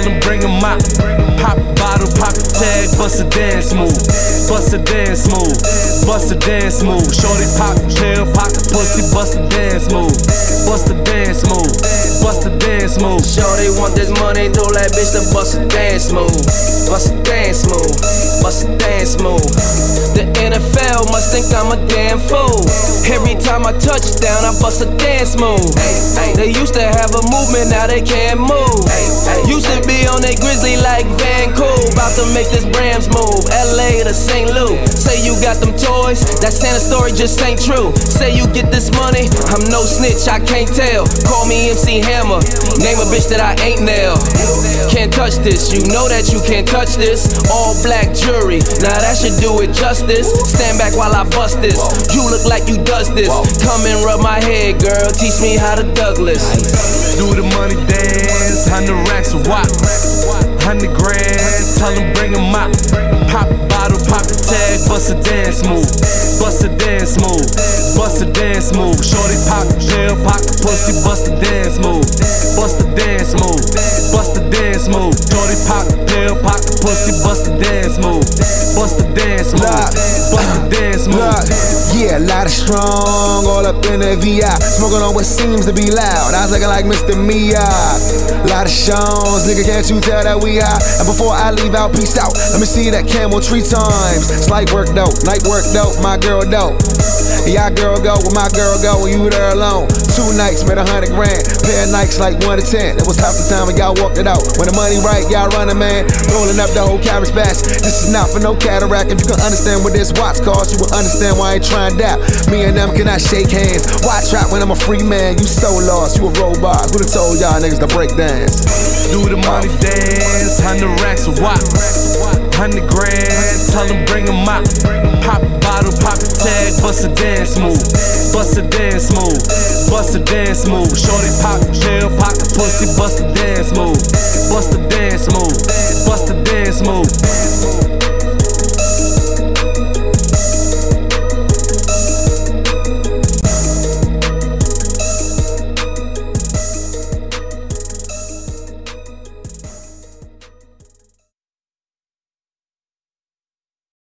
tell them bring 'em out. Pop a bottle, pop a tag, bust a dance move. Bust a dance move, bust a dance move. Shorty pop, chill, pocket pussy, bust a dance move. Bust a dance move, bust a dance move. Shorty want this money, told that bitch to bust a dance move. Bust a dance move, bust a dance move. The NFL must think I'm a damn fool. Every time I touch down, I bust a dance move. They used to have a movement, now they can't move. Used to be on that Grizzly like Vancouver. About to make this Rams move, LA to St. Louis. Say you got them toys, that Santa story just ain't true. Say you get this money, I'm no snitch, I can't tell. Call me MC Hammer, name a bitch that I ain't nail. Can't touch this, you know that you can't touch this. All black jury, now that should do it justice. Stand back while I bust this, you look like you does this. Come and rub my head, girl, teach me how to Douglas. Do the money dance, 100 racks a wop. 100 grand, tell them bring 'em out. Pop a bottle, pop a tag, bust a dance move. Bust a dance move, bust a dance move. Shorty pop, chill, pocket pussy, bust a dance move. Bust a dance move, bust a dance move. Shorty pop, chill, pocket pussy, bust a dance move. Bust a dance move, bust a dance move. Yeah, a lot of strong, all up in the VI. Smoking on what seems to be loud. I was looking like Mr. Mia. Lot of shows, nigga, can't you tell that we high? And before I leave out, peace out. Let me see that camel 3 times. Slight work though, night work though, my girl though. Y'all girl go, where my girl go, when you there alone. 2 nights, made 100 grand. Pair of nights like 1 to 10. It was half the time when y'all walked it out. When the money right, y'all running, man. Rolling up the whole carriage bass. This is not for no cataract. If you can understand what this watch costs, you will understand why I ain't trying to dap. Me and them cannot shake hands. Why trap when I'm a free man? You so lost, you a robot. Who'da told y'all niggas to break dance? Do the money dance, 100 racks a wop. 100 grand, tell them bring 'em out. Pop a bottle, pop a tag, bust a dance move. Bust a dance move, bust a dance move. Shorty pop, chill, pocket pussy, bust a dance move. Bust a